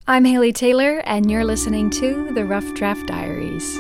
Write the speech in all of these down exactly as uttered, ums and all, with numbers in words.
I'm Haley Taylor, and you're listening to The Rough Draft Diaries.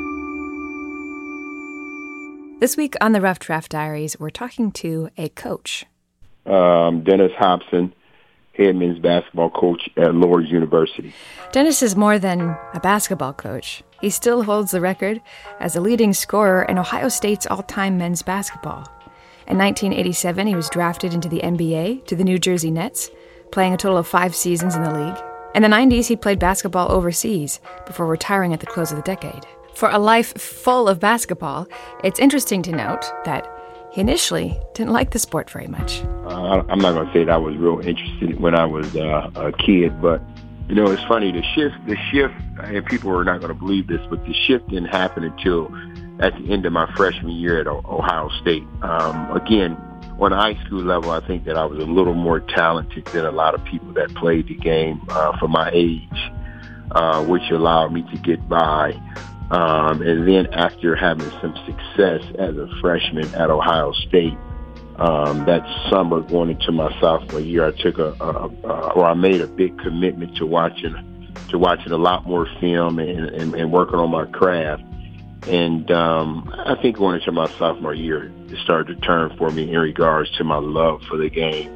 This week on The Rough Draft Diaries, we're talking to a coach. Um, Dennis Hobson, head men's basketball coach at Lourdes University. Dennis is more than a basketball coach. He still holds the record as a leading scorer in Ohio State's all-time men's basketball. In nineteen eighty-seven, he was drafted into the N B A to the New Jersey Nets, playing a total of five seasons in the league. In the nineties, he played basketball overseas before retiring at the close of the decade. For a life full of basketball, it's interesting to note that he initially didn't like the sport very much. Uh, I'm not going to say that I was real interested when I was uh, a kid, but, you know, it's funny, the shift, the shift, and people are not going to believe this, but the shift didn't happen until at the end of my freshman year at Ohio State. Um, again, on a high school level, I think that I was a little more talented than a lot of people that played the game uh, for my age, uh, which allowed me to get by. Um, and then after having some success as a freshman at Ohio State, um, that summer going into my sophomore year, I took a, a, a or I made a big commitment to watching to watching a lot more film and, and, and working on my craft. And um, I think going into my sophomore year, it started to turn for me in regards to my love for the game.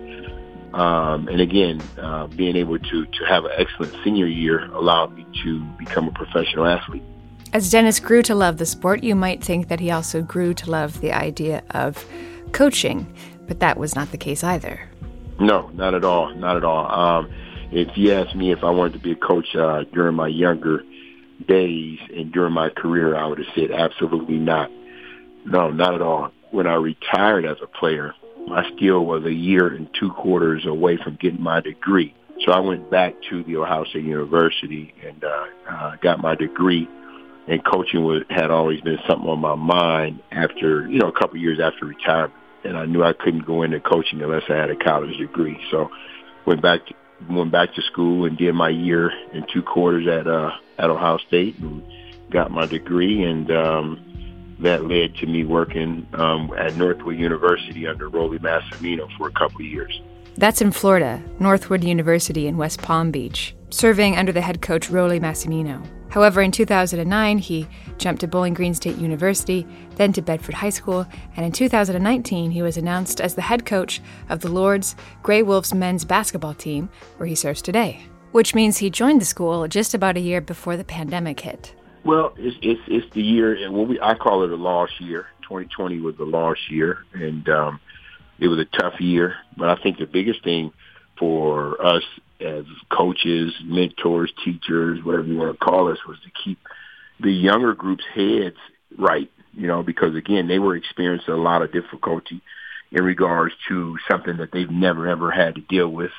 Um, and again, uh, being able to, to have an excellent senior year allowed me to become a professional athlete. As Dennis grew to love the sport, you might think that he also grew to love the idea of coaching, but that was not the case either. No, not at all, not at all. Um, if you asked me if I wanted to be a coach uh, during my younger days and during my career, I would have said absolutely not. No, not at all. When I retired as a player, my skill was a year and two quarters away from getting my degree. So I went back to the Ohio State University and uh, uh, got my degree. And coaching was, had always been something on my mind after, you know, a couple of years after retirement. And I knew I couldn't go into coaching unless I had a college degree. So went back to, went back to school and did my year and two quarters at uh, at Ohio State and got my degree. And um, that led to me working um, at Northwood University under Rollie Massimino for a couple of years. That's in Florida, Northwood University in West Palm Beach, serving under the head coach Rollie Massimino. However, in two thousand nine, he jumped to Bowling Green State University, then to Bedford High School, and in two thousand nineteen, he was announced as the head coach of the Lourdes Grey Wolves men's basketball team, where he serves today, which means he joined the school just about a year before the pandemic hit. Well, it's it's, it's the year, and what we I call it a lost year. twenty twenty was a lost year, and um, it was a tough year. But I think the biggest thing for us as coaches, mentors, teachers, whatever you want to call us, was to keep the younger group's heads right, you know, because, again, they were experiencing a lot of difficulty in regards to something that they've never, ever had to deal with.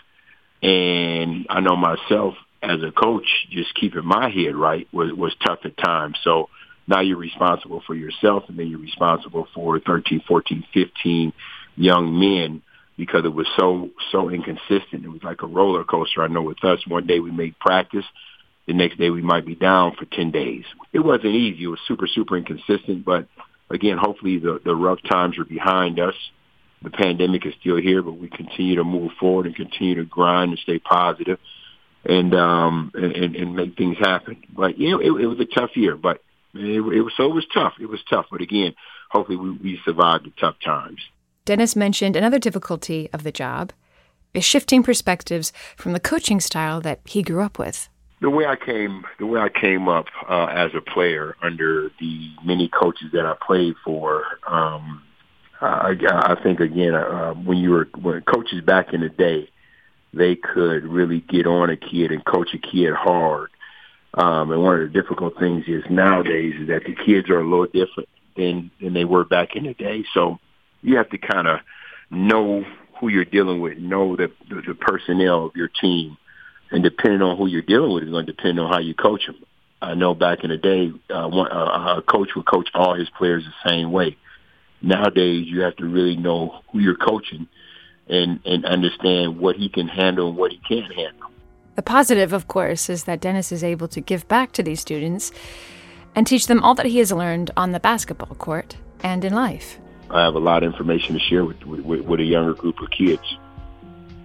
And I know myself as a coach, just keeping my head right was, was tough at times. So now you're responsible for yourself, and then you're responsible for thirteen, fourteen, fifteen young men, because it was so, so inconsistent. It was like a roller coaster. I know with us, one day we made practice. The next day we might be down for ten days. It wasn't easy. It was super, super inconsistent. But, again, hopefully the, the rough times are behind us. The pandemic is still here, but we continue to move forward and continue to grind and stay positive and um, and, and make things happen. But, you know, it, it was a tough year. But it, it was so it was tough. It was tough. But, again, hopefully we, we survived the tough times. Dennis mentioned another difficulty of the job is shifting perspectives from the coaching style that he grew up with. The way I came, the way I came up uh, as a player under the many coaches that I played for, um, I, I think again uh, when you were when coaches back in the day, they could really get on a kid and coach a kid hard. Um, and one of the difficult things is nowadays is that the kids are a little different than than they were back in the day. So you have to kind of know who you're dealing with, know the, the, the personnel of your team. And depending on who you're dealing with is going to depend on how you coach them. I know back in the day, uh, one, uh, a coach would coach all his players the same way. Nowadays, you have to really know who you're coaching and, and understand what he can handle and what he can't handle. The positive, of course, is that Dennis is able to give back to these students and teach them all that he has learned on the basketball court and in life. I have a lot of information to share with, with, with a younger group of kids.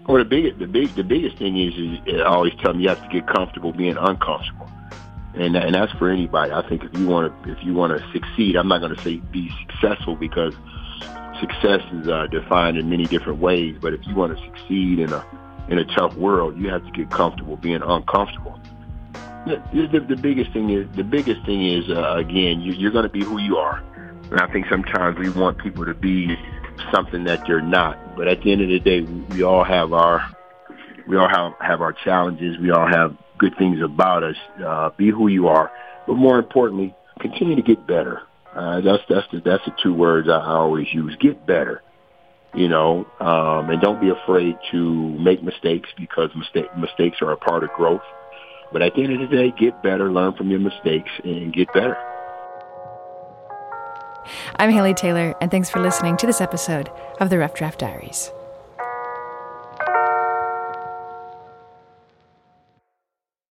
Well, the big, the big, the biggest thing is, is I always tell them you have to get comfortable being uncomfortable, and and that's for anybody. I think if you want to, if you want to succeed, I'm not going to say be successful because success is uh, defined in many different ways. But if you want to succeed in a in a tough world, you have to get comfortable being uncomfortable. The, the, the biggest thing is, the biggest thing is uh, again, you, you're going to be who you are. And I think sometimes we want people to be something that they're not. But at the end of the day, we, we all have our we all have, have our challenges. We all have good things about us. Uh, be who you are, but more importantly, continue to get better. Uh, that's that's the that's the two words I always use: get better. You know, um, and don't be afraid to make mistakes because mistake, mistakes are a part of growth. But at the end of the day, get better, learn from your mistakes, and get better. I'm Haley Taylor, and thanks for listening to this episode of the Rough Draft Diaries.